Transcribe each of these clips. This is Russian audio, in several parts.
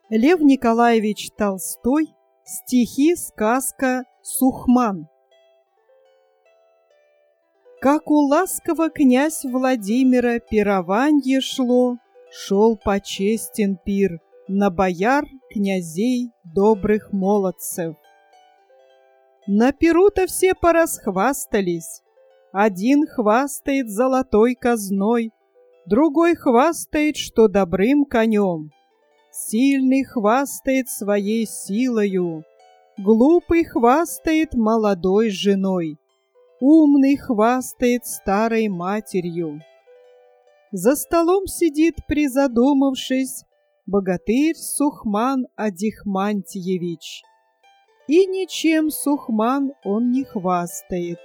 Лев Николаевич Толстой. Стихи, сказка «Сухман». Как у ласкового князь Владимира пированье шло, шел почестен пир на бояр, князей, добрых молодцев. На пиру-то все порасхвастались. Один хвастает золотой казной, другой хвастает, что добрым конем. Сильный хвастает своей силою, глупый хвастает молодой женой, умный хвастает старой матерью. За столом сидит, призадумавшись, богатырь Сухман Адихмантьевич. И ничем Сухман он не хвастает.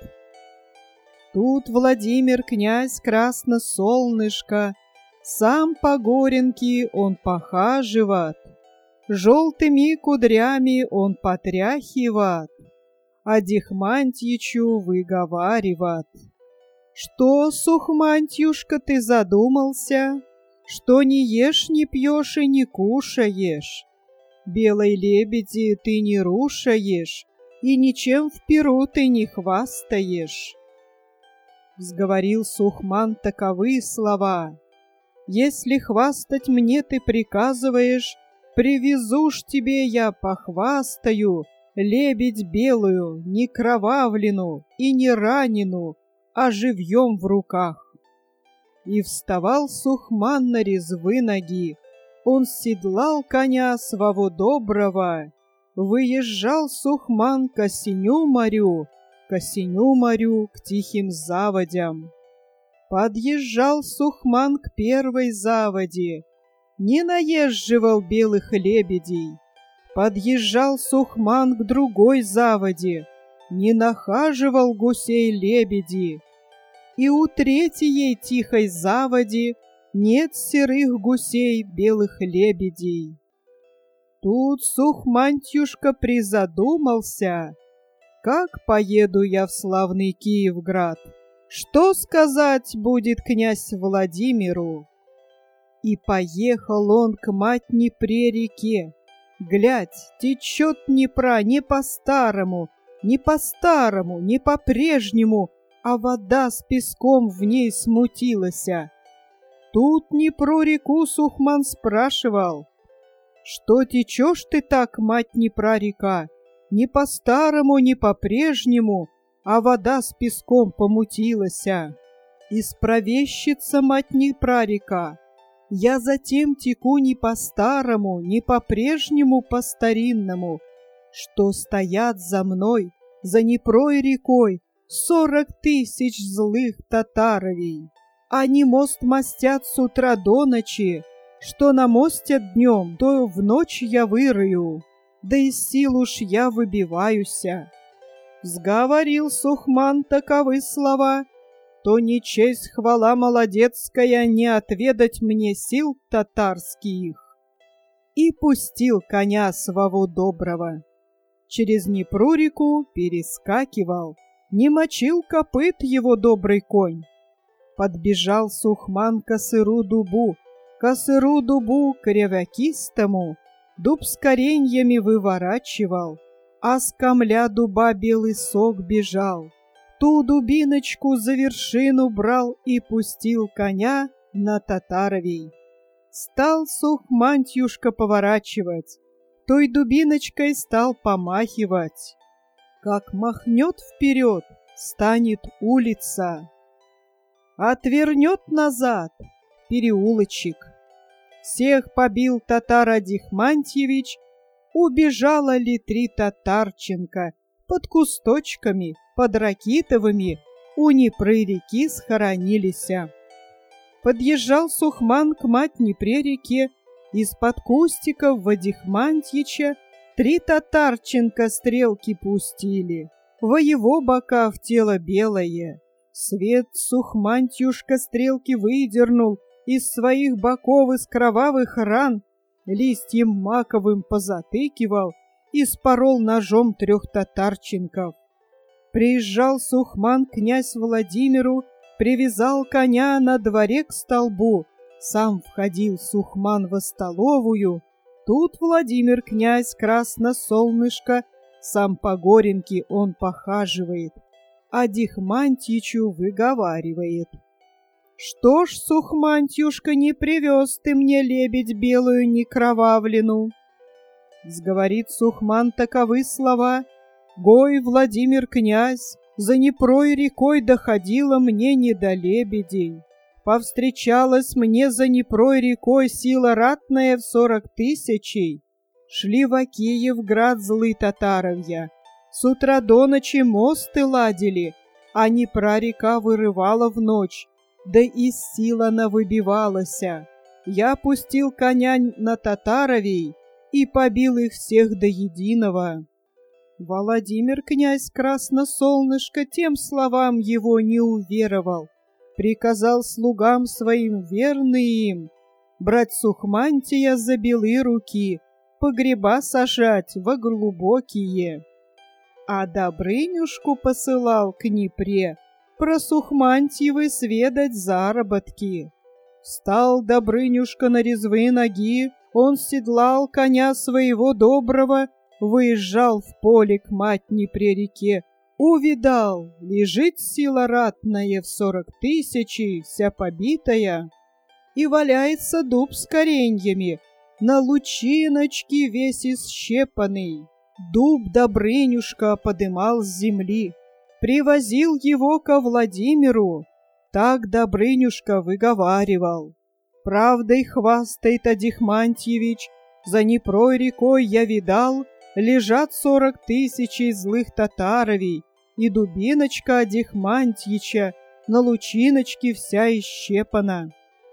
Тут Владимир князь Красносолнышко, сам по горенке он похаживает, желтыми кудрями он потряхивает, Адихмантьичу выговаривает: «Что, Сухмантьюшка, ты задумался? Что не ешь, не пьешь и не кушаешь? Белой лебеди ты не рушаешь, и ничем в пиру ты не хвастаешь». Сговорил Сухман таковые слова: «Если хвастать мне ты приказываешь, привезу ж тебе я похвастаю лебедь белую, не кровавлену и не ранену, а живьем в руках». И вставал Сухман на резвы ноги, он седлал коня своего доброго, выезжал Сухман к осеню морю, к тихим заводям. Подъезжал Сухман к первой заводе, не наезживал белых лебедей. Подъезжал Сухман к другой заводе, не нахаживал гусей-лебеди. И у третьей тихой заводи нет серых гусей белых лебедей. Тут Сухмантьюшка призадумался: как поеду я в славный Киевград? Что сказать будет князь Владимиру? И поехал он к Матнепре-реке. Глядь, течет Днепра не по-старому, не по-старому, не по-прежнему, а вода с песком в ней смутилася. Тут Днепру-реку Сухман спрашивал: «Что течешь ты так, Матнепра-река? Не по-старому, не по-прежнему, а вода с песком помутилася». Исправещица Матнепра-река: «Я затем теку не по-старому, не по-прежнему, по-старинному, что стоят за мной, за Днепрой рекой, 40 000 злых татаровей. Они мост мостят с утра до ночи, что намостят днем, то в ночь я вырою, да из сил уж я выбиваюся». Сговорил Сухман таковы слова: «То не честь хвала молодецкая не отведать мне сил татарских». И пустил коня своего доброго. Через Днепру-реку перескакивал, не мочил копыт его добрый конь. Подбежал Сухман к косыру дубу, корявякистому, дуб с кореньями выворачивал, а с камля дуба белый сок бежал. Ту дубиночку за вершину брал и пустил коня на татаровей. Стал Сухмантьюшка поворачивать, той дубиночкой стал помахивать. Как махнет вперед, станет улица, отвернет назад — переулочек. Всех побил татар Адихмантьевич, убежало ли 3 татарченка под кусточками, под Ракитовыми, у Днепры-реки схоронилися. Подъезжал Сухман к Матнепре-реке, из-под кустиков в Адихмантьича 3 татарченка стрелки пустили, во его бока в тело белое. Свет Сухмантьюшка стрелки выдернул из своих боков, из кровавых ран, листьем маковым позатыкивал и спорол ножом 3 татарченков. Приезжал Сухман к князь Владимиру, привязал коня на дворе к столбу, сам входил Сухман во столовую, Тут Владимир князь красносолнышко, сам по горенке он похаживает, а Дихмантьичу выговаривает: «Что ж, Сухмантьюшка, не привез ты мне лебедь белую некровавлену?» Сговорит Сухман таковы слова: «Гой, Владимир князь, за Днепрой рекой доходила мне не до лебедей. Повстречалась мне за Днепрой рекой сила ратная в 40 000. Шли в Киевград злы татаровья. С утра до ночи мосты ладили, а Днепра река вырывала в ночь, да и сила она выбивалася. Я пустил коня на татаровей и побил их всех до единого». Владимир князь красносолнышко тем словам его не уверовал, приказал слугам своим верным брать Сухмантия за белые руки, погреба сажать во глубокие. А Добрынюшку посылал к Днепре про Сухмантьевы сведать заработки. Встал Добрынюшка на резвые ноги, он седлал коня своего доброго, выезжал в поле к Матнепре реке, увидал, лежит сила ратная в 40 000, вся побитая, и валяется дуб с кореньями, на лучиночке весь исщепанный. Дуб Добрынюшка подымал с земли, привозил его ко Владимиру. Так Добрынюшка выговаривал: «Правдой хвастает Адихмантьевич, за Днепрой рекой я видал, лежат 40 000 злых татаровей, и дубиночка Адихмантьича на лучиночке вся исщепана».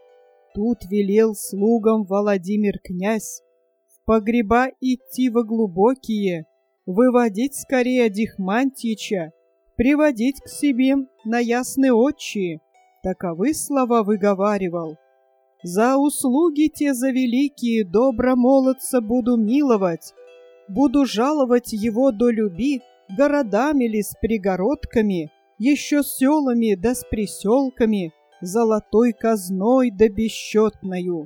Тут велел слугам Владимир князь в погреба идти во глубокие, выводить скорее Адихмантьича, приводить к себе на ясные очи. Таковы слова выговаривал: «За услуги те за великие добро молодца буду миловать, буду жаловать его до люби городами ли с пригородками, еще селами да с приселками, золотой казной да бесчетною».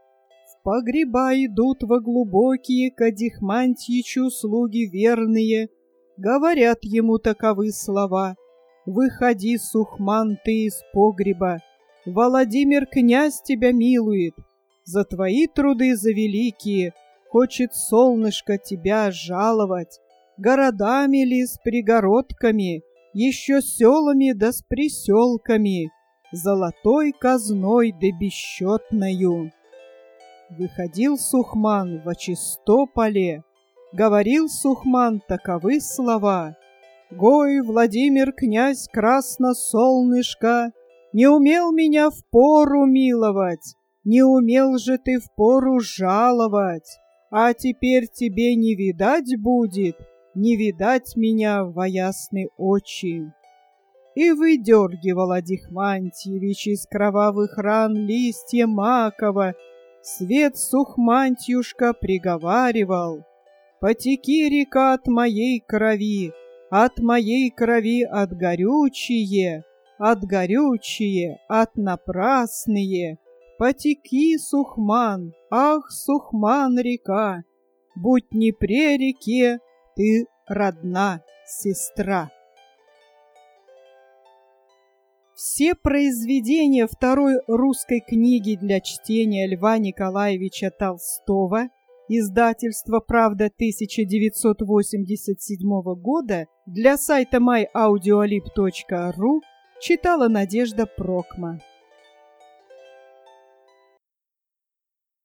В погреба идут во глубокие к Адихмантьичу слуги верные, говорят ему таковы слова: «Выходи, Сухман, ты из погреба, Владимир князь тебя милует, за твои труды за великие хочет солнышко тебя жаловать, городами ли с пригородками, еще селами да с приселками, золотой казной да бесчетною». Выходил Сухман во чистополе, говорил Сухман таковы слова: «Гой, Владимир князь красносолнышко, не умел меня в пору миловать, не умел же ты в пору жаловать, а теперь тебе не видать будет, не видать меня во ясные очи». И выдергивал Адихмантьевич из кровавых ран листья макова, свет Сухмантьюшка приговаривал: «Потеки, река, от моей крови от горючие, от напрасные. Потеки, Сухман, ах, Сухман, река, будь Днепре реке, ты родна, сестра». Все произведения второй русской книги для чтения Льва Николаевича Толстого, издательство «Правда» 1987 года, для сайта myaudioalib.ru читала Надежда Прокма.